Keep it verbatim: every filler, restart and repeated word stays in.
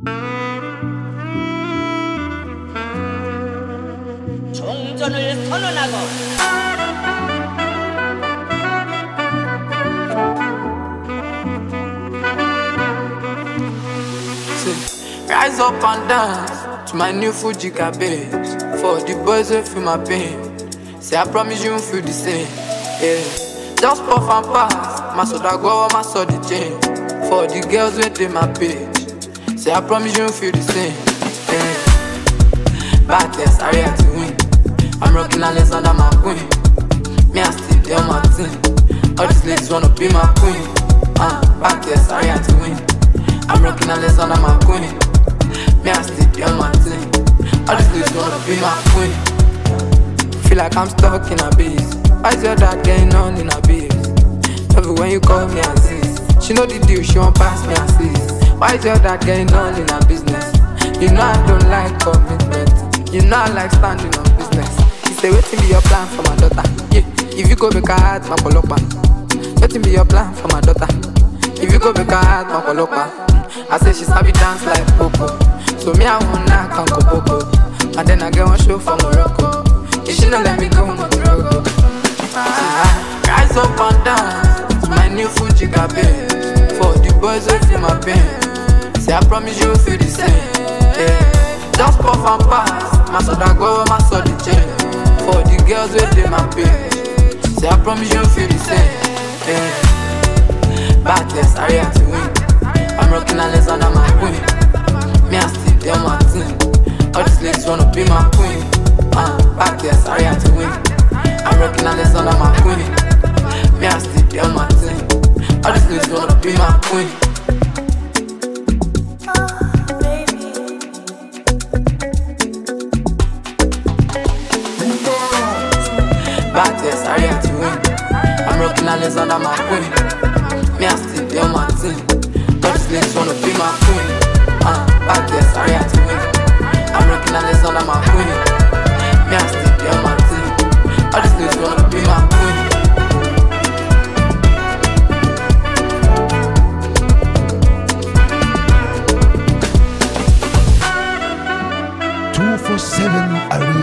종전을 선언하고 rise up and dance to my new Fuji cabbage. For the boys who feel my pain, say I promise you won't feel the same. Yeah, just puff and pass, my soda go, my soda chain. For the girls who take my page, say I promise you won't feel the same. Yeah, backless, I react to win. I'm rocking Alexander McQueen. Me I still there on my team. All these ladies wanna be my queen. Uh, backless, I react to win. I'm rocking Alexander McQueen. Me I still there on my team. All these ladies wanna be my queen. Feel like I'm stuck in a biz. Why's your dad getting on in a biz? Everywhere you call me Aziz. She know the deal, she won't pass me Aziz. Why's your dad getting on in a business? You know I don't like commitment. You know I like standing on business. She say, waiting be your plan for my daughter. Yeah, if you go make her heart, my polopa. Waiting be your plan for my daughter. If you go make her heart, my polopa. I say she sabi dance like Popo. So me I want knock and go Popo. And then I get one show for Morocco. You should not let me go Morocco. Ah, rise up and dance to my new Fuji cabbage. For the boys who feel my pain, say I promise you will feel the same. Yeah, just puff and pass, my soda go, my soda chain. For the girls who take my page, say I promise you will feel the same. Yeah, backless, I react to win. I'm rocking Alexander McQueen. Me I still there on my team. All these ladies wanna be my queen. Uh, backless, I react to win. I'm rocking Alexander McQueen. Me I still there on my team. All these ladies wanna be my queen. Backless, I react to win. I'm rocking Alexander McQueen. Me I still there on my team. All these ladies wanna be my queen. Uh, backless, I react to win. I'm rocking Alexander McQueen. Me I still there on my team. All these ladies wanna be my queen. two forty-seven Arena.